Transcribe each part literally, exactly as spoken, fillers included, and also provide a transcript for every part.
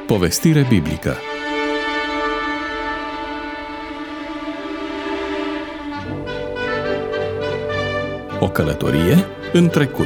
Povestire biblică. O călătorie în trecut.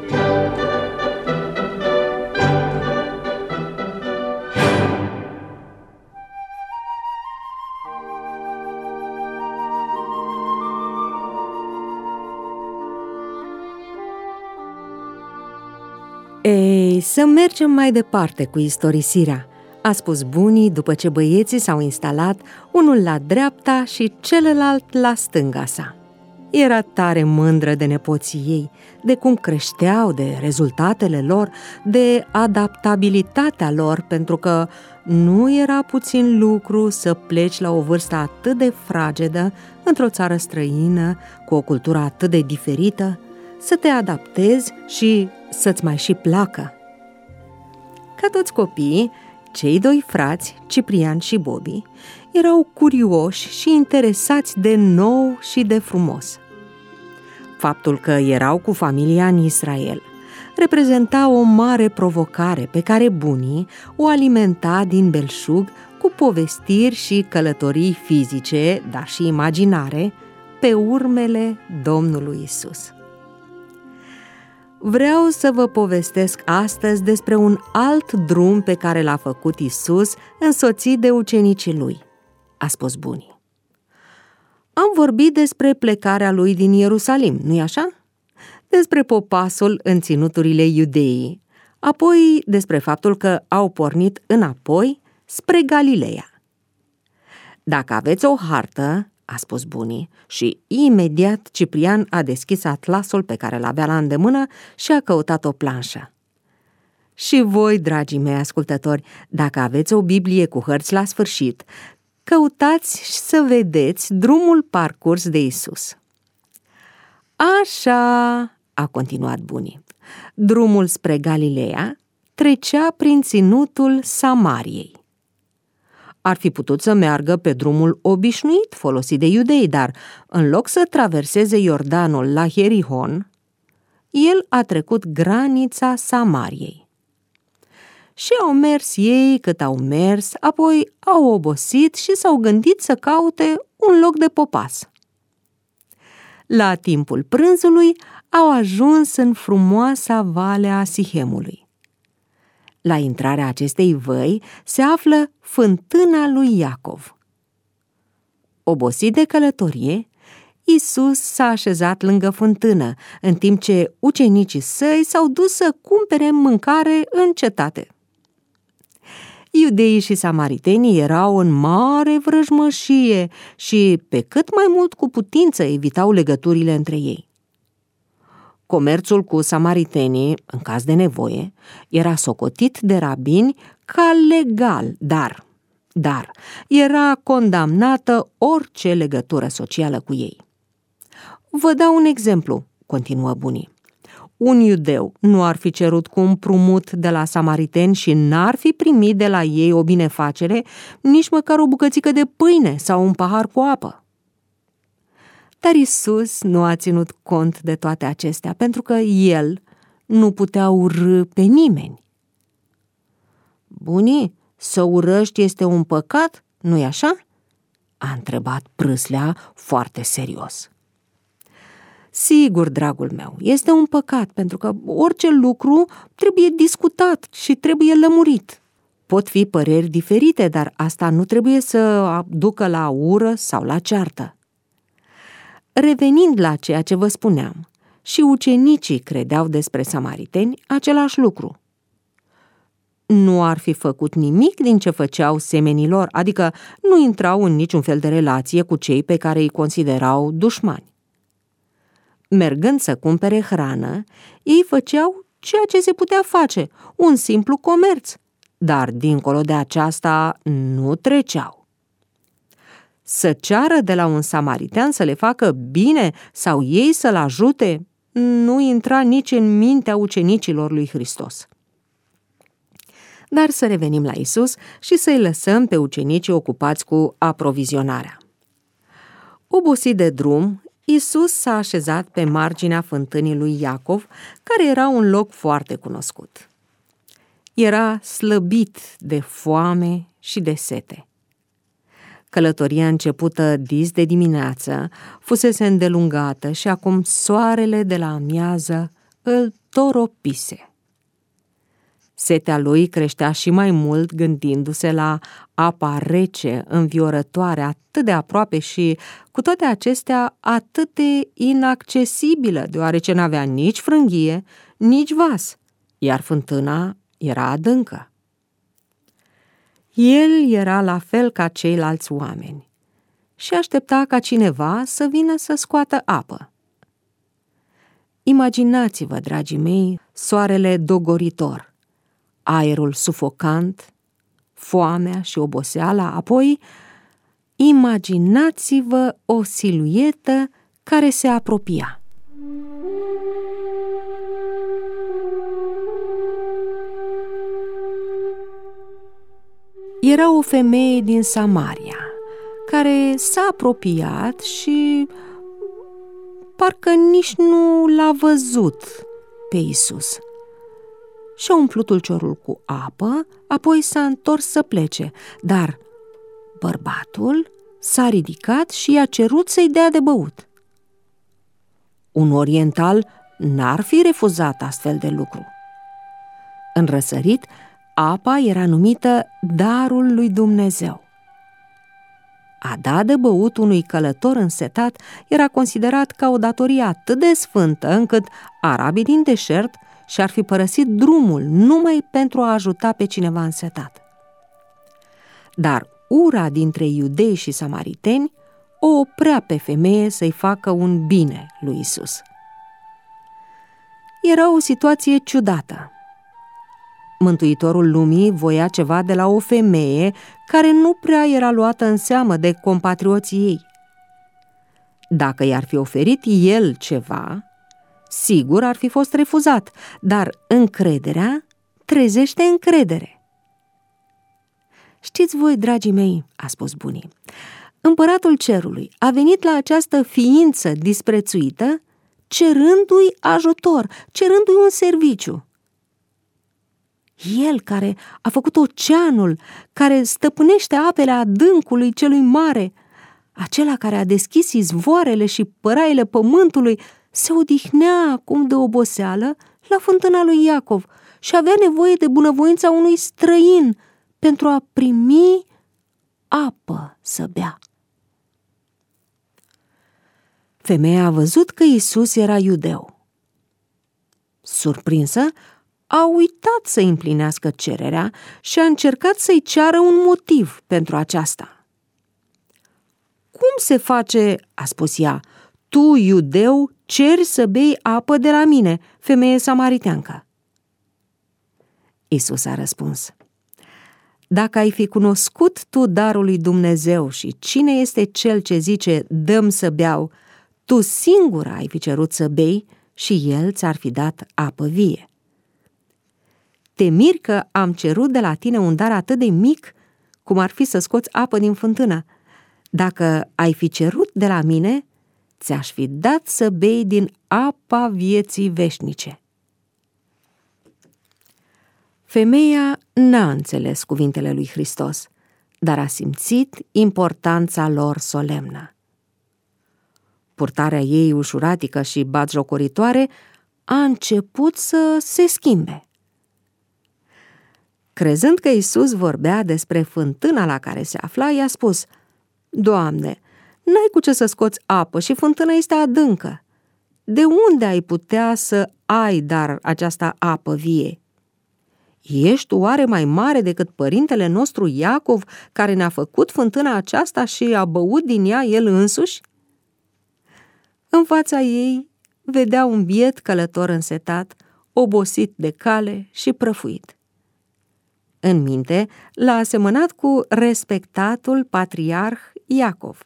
Ei, să mergem mai departe cu istorisirea, a spus bunii după ce băieții s-au instalat, unul la dreapta și celălalt la stânga sa. Era tare mândră de nepoții ei, de cum creșteau, de rezultatele lor, de adaptabilitatea lor, pentru că nu era puțin lucru să pleci la o vârstă atât de fragedă, într-o țară străină, cu o cultură atât de diferită, să te adaptezi și să-ți mai și placă. Ca toți copiii, cei doi frați, Ciprian și Bobby, erau curioși și interesați de nou și de frumos. Faptul că erau cu familia în Israel reprezenta o mare provocare pe care bunii o alimenta din belșug cu povestiri și călătorii fizice, dar și imaginare, pe urmele Domnului Isus. Vreau să vă povestesc astăzi despre un alt drum pe care l-a făcut Isus însoțit de ucenicii lui, a spus bunii. Am vorbit despre plecarea lui din Ierusalim, nu-i așa? Despre popasul în ținuturile Iudeii, apoi despre faptul că au pornit înapoi spre Galileea. Dacă aveți o hartă, a spus bunii, și imediat Ciprian a deschis atlasul pe care l-avea la îndemână și a căutat o planșă. Și voi, dragii mei ascultători, dacă aveți o Biblie cu hărți la sfârșit, căutați să vedeți drumul parcurs de Isus. Așa, a continuat bunii, drumul spre Galileea trecea prin ținutul Samariei. Ar fi putut să meargă pe drumul obișnuit folosit de iudei, dar în loc să traverseze Iordanul la Ierihon, el a trecut granița Samariei. Și au mers ei cât au mers, apoi au obosit și s-au gândit să caute un loc de popas. La timpul prânzului au ajuns în frumoasa vale a Sihemului. La intrarea acestei văi se află fântâna lui Iacov. Obosit de călătorie, Isus s-a așezat lângă fântână, în timp ce ucenicii săi s-au dus să cumpere mâncare în cetate. Iudeii și samaritenii erau în mare vrăjmășie și, pe cât mai mult cu putință, evitau legăturile între ei. Comerțul cu samaritenii, în caz de nevoie, era socotit de rabini ca legal, dar, dar era condamnată orice legătură socială cu ei. Vă dau un exemplu, continuă bunii. Un iudeu nu ar fi cerut cu împrumut de la samariteni și n-ar fi primit de la ei o binefacere, nici măcar o bucățică de pâine sau un pahar cu apă. Dar Isus nu a ținut cont de toate acestea, pentru că El nu putea urî pe nimeni. Bunii, să urăști este un păcat, nu-i așa? A întrebat prâslea foarte serios. Sigur, dragul meu, este un păcat, pentru că orice lucru trebuie discutat și trebuie lămurit. Pot fi păreri diferite, dar asta nu trebuie să ducă la ură sau la ceartă. Revenind la ceea ce vă spuneam, și ucenicii credeau despre samariteni același lucru. Nu ar fi făcut nimic din ce făceau semenilor, adică nu intrau în niciun fel de relație cu cei pe care îi considerau dușmani. Mergând să cumpere hrană, ei făceau ceea ce se putea face, un simplu comerț, dar dincolo de aceasta nu treceau. Să ceară de la un samaritean să le facă bine sau ei să-l ajute, nu intra nici în mintea ucenicilor lui Hristos. Dar să revenim la Isus și să-i lăsăm pe ucenicii ocupați cu aprovizionarea. Obosit de drum, Isus s-a așezat pe marginea fântânii lui Iacov, care era un loc foarte cunoscut. era slăbit de foame și de sete. Călătoria începută dis de dimineață fusese îndelungată și acum soarele de la amiază îl toropise. Setea lui creștea și mai mult gândindu-se la apa rece, înviorătoare, atât de aproape și, cu toate acestea, atât de inaccesibilă, deoarece n-avea nici frânghie, nici vas, iar fântâna era adâncă. El era la fel ca ceilalți oameni și aștepta ca cineva să vină să scoată apă. Imaginați-vă, dragii mei, soarele dogoritor, aerul sufocant, foamea și oboseala, apoi imaginați-vă o siluetă care se apropia. Era o femeie din Samaria care s-a apropiat și parcă nici nu l-a văzut pe Iisus. Și-a umplut ulciorul cu apă, apoi s-a întors să plece, dar bărbatul s-a ridicat și i-a cerut să-i dea de băut. Un oriental n-ar fi refuzat astfel de lucru. În răsărit, apa era numită darul lui Dumnezeu. A da de băut unui călător însetat era considerat ca o datorie atât de sfântă încât arabii din deșert și-ar fi părăsit drumul numai pentru a ajuta pe cineva însetat. Dar ura dintre iudei și samariteni o oprea pe femeie să-i facă un bine lui Isus. Era o situație ciudată. Mântuitorul lumii voia ceva de la o femeie care nu prea era luată în seamă de compatrioții ei. Dacă i-ar fi oferit el ceva, sigur ar fi fost refuzat, dar încrederea trezește încredere. Știți voi, dragii mei, a spus bunii, împăratul cerului a venit la această ființă disprețuită cerându-i ajutor, cerându-i un serviciu. El care a făcut oceanul, care stăpânește apele adâncului celui mare, acela care a deschis izvoarele și păraiele pământului, se odihnea acum de oboseală la fântâna lui Iacov și avea nevoie de bunăvoința unui străin pentru a primi apă să bea. Femeia a văzut că Iisus era iudeu. Surprinsă, a uitat să împlinească cererea și a încercat să-i ceară un motiv pentru aceasta. Cum se face, a spus ea, tu, iudeu, ceri să bei apă de la mine, femeie samariteancă? Iisus a răspuns, dacă ai fi cunoscut tu darul lui Dumnezeu și cine este cel ce zice, dă-mi să beau, tu singură ai fi cerut să bei și el ți-ar fi dat apă vie. Te miri că am cerut de la tine un dar atât de mic, cum ar fi să scoți apă din fântână. Dacă ai fi cerut de la mine, ți-aș fi dat să bei din apa vieții veșnice. Femeia n-a înțeles cuvintele lui Hristos, dar a simțit importanța lor solemnă. Purtarea ei ușuratică și batjocoritoare a început să se schimbe. Crezând că Iisus vorbea despre fântâna la care se afla, i-a spus, Doamne, n-ai cu ce să scoți apă și fântâna este adâncă. De unde ai putea să ai dar această apă vie? Ești oare mai mare decât părintele nostru Iacov, care ne-a făcut fântâna aceasta și a băut din ea el însuși? În fața ei vedea un biet călător însetat, obosit de cale și prăfuit. În minte l-a asemănat cu respectatul patriarh Iacov.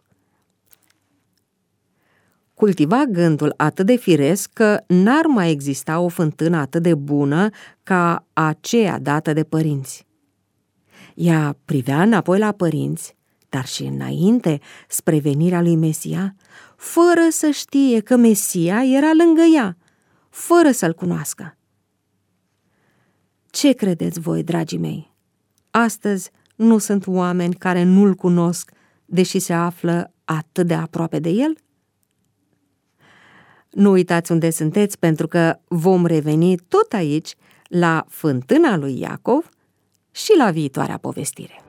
Cultiva gândul atât de firesc că n-ar mai exista o fântână atât de bună ca aceea dată de părinți. Ea privea înapoi la părinți, dar și înainte spre venirea lui Mesia, fără să știe că Mesia era lângă ea, fără să-l cunoască. Ce credeți voi, dragii mei? Astăzi nu sunt oameni care nu-L cunosc, deși se află atât de aproape de El? Nu uitați unde sunteți, pentru că vom reveni tot aici, la Fântâna lui Iacov și la viitoarea povestire.